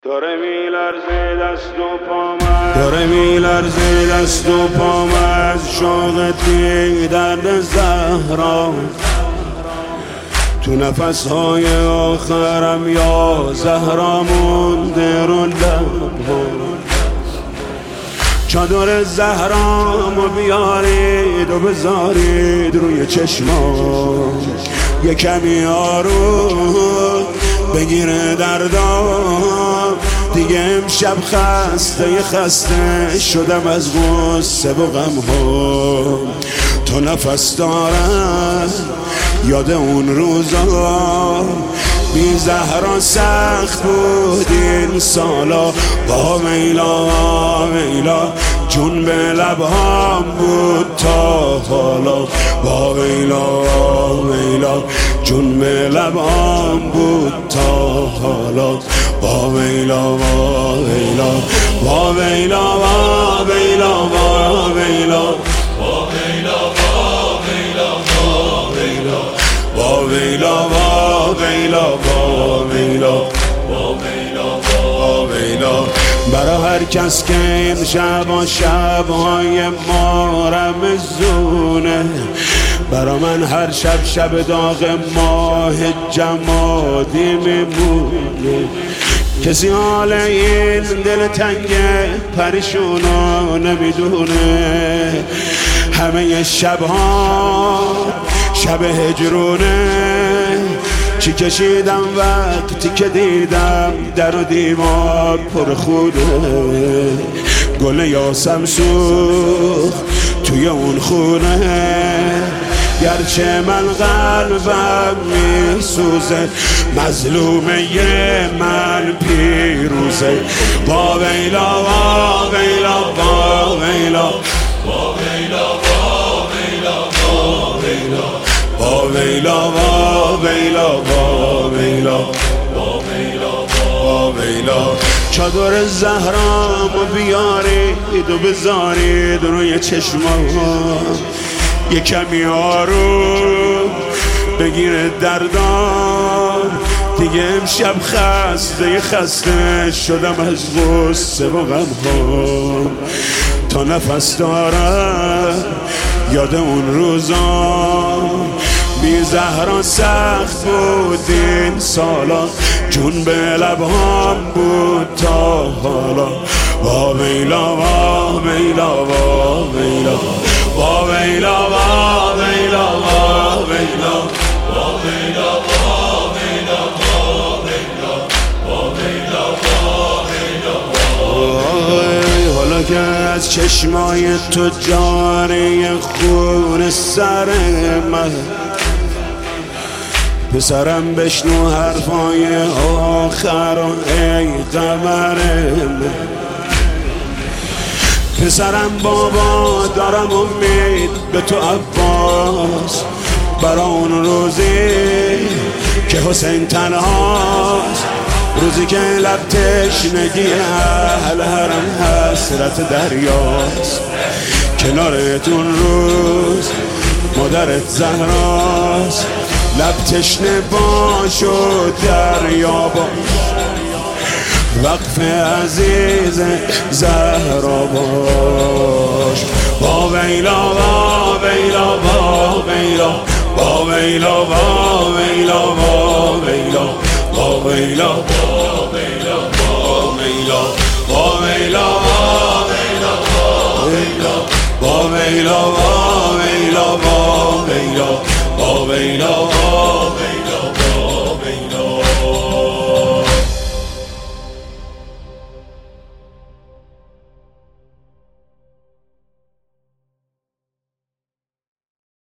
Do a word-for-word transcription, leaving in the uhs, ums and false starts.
داره میلرزه دست و پامه داره میلرزه دست و پامه از شوق دیدن زهرا تو نفسهای آخرم یا زهرا مونده رو لبها چادر زهرامو بیارید و بذارید روی چشمام یه کمی آروم بگیره دردام دیگه امشب خسته خسته شدم از غصه و غم‌ها تو نفس دارم یاد اون روزا بی زهرا سخت بود این سالا با میلا میلا جون به لبهام بود تا حالا با میلا میلا جون به لبهام بود تا حالا با میلا با میلا با میلا با میلا با میلا با میلا با میلا با میلا با میلا با میلا با میلا برا هر کس که این شب و شبهای ما رمزونه برا من هر شب شب داغ ماه جمادی میمونه کسی حال این دل تنگ پریشونو نمیدونه همه شبها شب هجرونه چی کشیدم وقتی که دیدم در و دیوار پر خوده گل یاسم سوخت توی اون خونه گرچه من قلبم میسوزه مظلومه من پیروزه با ویلا با ویلا با ویلا با ویلا با ویلا با ویلا با ویلا با ویلا با ویلا با ویلا با ویلا چادر زهرامو بیارید و بذارید روی چشمام یه کمی آروم بگیره دردام دیگه امشب خسته خسته شدم از غصه و غم‌ها تا نفس دارم یاد اون روزا بی زهرا سخت بود این سالا جون به لبهام بود تا حالا با میلا با میلا با میلا با میلا با میلا با میلا با میلا با میلا با میلا با میلا با میلا حالا که از چشمای تو جاره خون سر من پسرم بشنو حرفای آخر ای قمر من پسرم بابا دارم امید به تو عباس برا اون روزی که حسین تنهاست روزی که لب تشنگی اهل حرم حسرت دریاست کنارتون روز مادرت زهراست لب تشنه باش و دریا باش وقف عزیز زهرا باش با ویلا با ویلا با ویلا با ویلا با ویلا با ویلا با ویلا با ویلا با ویلا با ویلا با ویلا با ویلا با ویلا با ویلا با ویلا